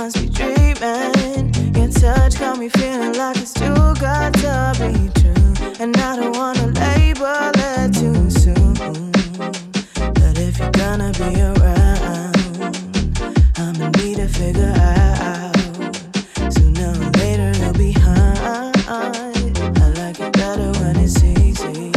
must be dreaming. Your touch got me feeling like it's too good to be true. And I don't wanna label it too soon. But if you're gonna be around, I'ma need to figure out. Sooner or later you'll be high. I like it better when it's easy.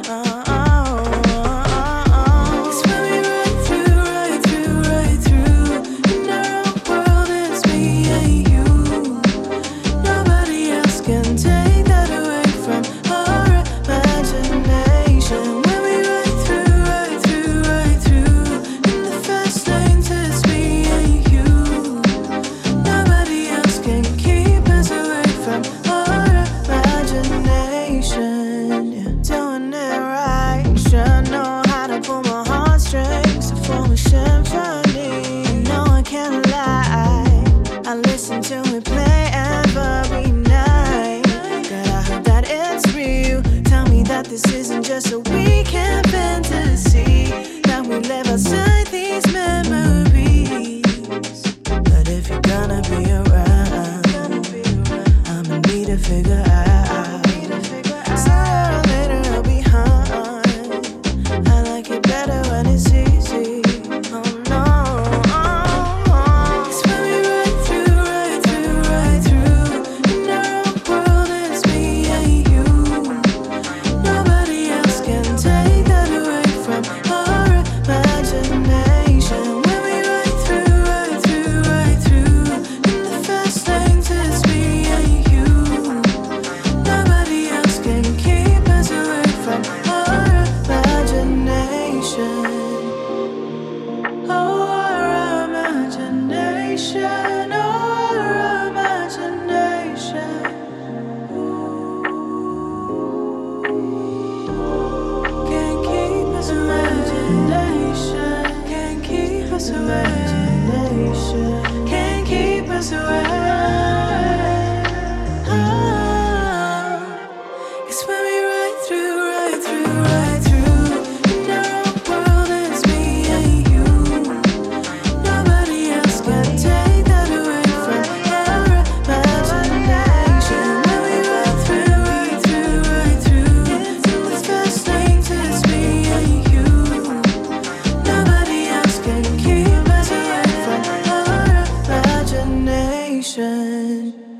This isn't just a weekend fantasy that we live outside these memories. But if you're gonna be around, I'ma need to figure out. Sooner or later I'll be high. I like it better when it's easy. Oh no. Can't keep us away. It's when we ride through. In our own world, it's me and you. Nobody else can take that away from our imagination. When we ride through, it's the first thing to it's me and you. Nobody else can keep us away from our imagination.